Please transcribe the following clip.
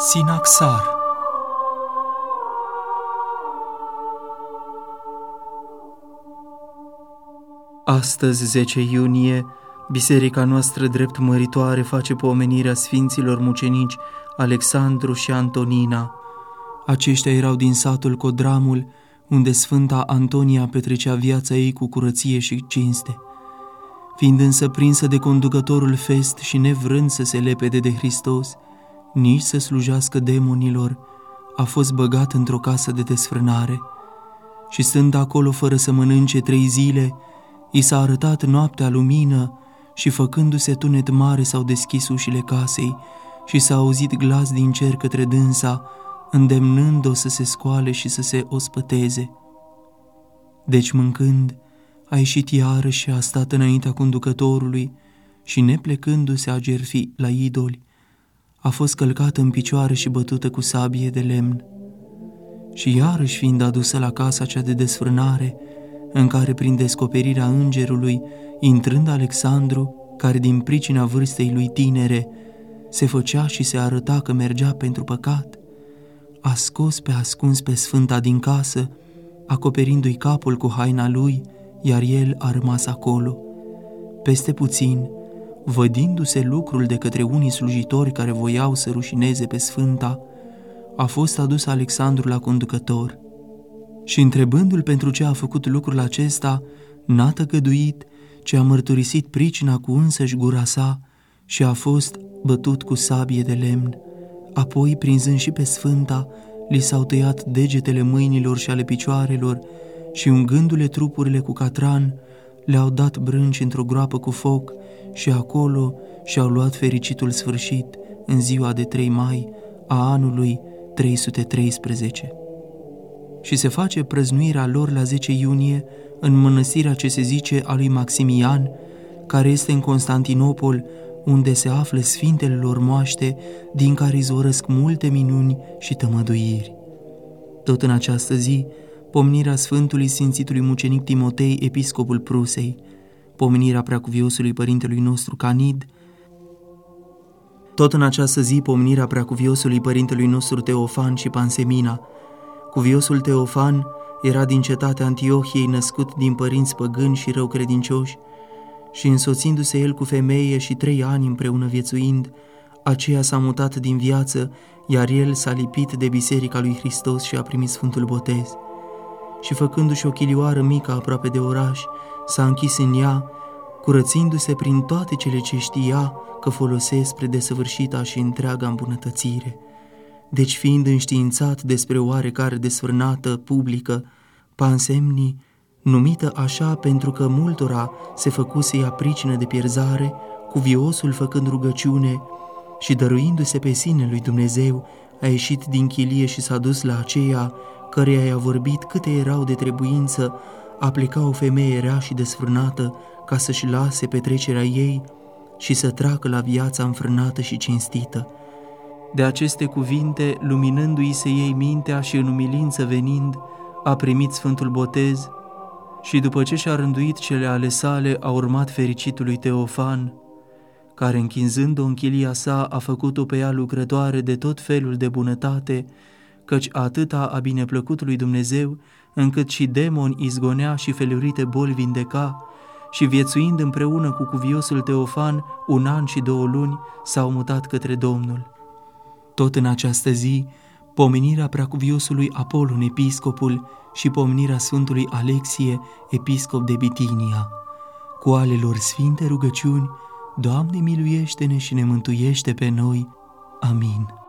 Sinaxar. Astăzi, 10 iunie, biserica noastră drept măritoare face pomenirea sfinților mucenici Alexandru și Antonina. Aceștia erau din satul Codramul, unde Sfânta Antonia petrecea viața ei cu curăție și cinste. Fiind însă prinsă de conducătorul Fest și nevrând să se lepede de Hristos, nici să slujească demonilor, a fost băgat într-o casă de desfrânare. Și stând acolo fără să mănânce 3 zile, i s-a arătat noaptea lumină și făcându-se tunet mare s-au deschis ușile casei și s-a auzit glas din cer către dânsa, îndemnând-o să se scoale și să se ospăteze. Deci mâncând, a ieșit iarăși și a stat înaintea conducătorului și, neplecându-se a gerfi la idoli, a fost călcată în picioare și bătută cu sabie de lemn. Și iarăși fiind adusă la casa cea de desfrânare, în care prin descoperirea îngerului, intrând Alexandru, care din pricina vârstei lui tinere se făcea și se arăta că mergea pentru păcat, a scos pe ascuns pe Sfânta din casă, acoperindu-i capul cu haina lui, iar el a rămas acolo. Peste puțin, vădindu-se lucrul de către unii slujitori care voiau să rușineze pe Sfânta, a fost adus Alexandru la conducător și, întrebându-l pentru ce a făcut lucrul acesta, n-a tăgăduit, ci a mărturisit pricina cu însăși gura sa și a fost bătut cu sabie de lemn. Apoi, prinzând și pe Sfânta, li s-au tăiat degetele mâinilor și ale picioarelor și, ungându-le trupurile cu catran, le-au dat brânci într-o groapă cu foc și acolo și-au luat fericitul sfârșit în ziua de 3 mai a anului 313. Și se face prăznuirea lor la 10 iunie în mănăstirea ce se zice a lui Maximian, care este în Constantinopol, unde se află sfintele lor moaște, din care izvorăsc multe minuni și tămăduiri. Tot în această zi, pomenirea Sfântului Sfințitului Mucenic Timotei, episcopul Prusei, pomenirea Preacuviosului Părintelui nostru Canid. Tot în această zi, pomenirea Preacuviosului Părintelui nostru Teofan și Pansemina. Cuviosul Teofan era din cetatea Antiohiei, născut din părinți păgâni și răucredincioși, și însoțindu-se el cu femeie și 3 ani împreună viețuind, aceea s-a mutat din viață, iar el s-a lipit de biserica lui Hristos și a primit Sfântul Botez. Și făcându-și o chilioară mică aproape de oraș, s-a închis în ea, curățindu-se prin toate cele ce știa că folosesc spre desăvârșita și întreaga îmbunătățire. Deci, fiind înștiințat despre oarecare desfrânată publică, Pansemni, numită așa pentru că multora se făcuse ea pricină de pierzare, cuviosul făcând rugăciune și dăruindu-se pe sine lui Dumnezeu, a ieșit din chilie și s-a dus la aceea căreia i-a vorbit câte erau de trebuință a pleca o femeie rea și desfrânată ca să-și lase petrecerea ei și să treacă la viața înfrânată și cinstită. De aceste cuvinte, luminându-i se ei mintea și în umilință venind, a primit Sfântul Botez și după ce și-a rânduit cele ale sale, a urmat fericitului Teofan, care, închinzând-o în chilia sa, a făcut-o pe ea lucrătoare de tot felul de bunătate, căci atâta a bineplăcut lui Dumnezeu, încât și demoni izgonea și felurite boli vindeca, și viețuind împreună cu cuviosul Teofan 1 an și 2 luni, s-au mutat către Domnul. Tot în această zi, pomenirea Preacuviosului Apolon, episcopul, și pomenirea Sfântului Alexie, episcop de Bitinia. Cu ale lor sfinte rugăciuni, Doamne, miluiește-ne și ne mântuiește pe noi. Amin.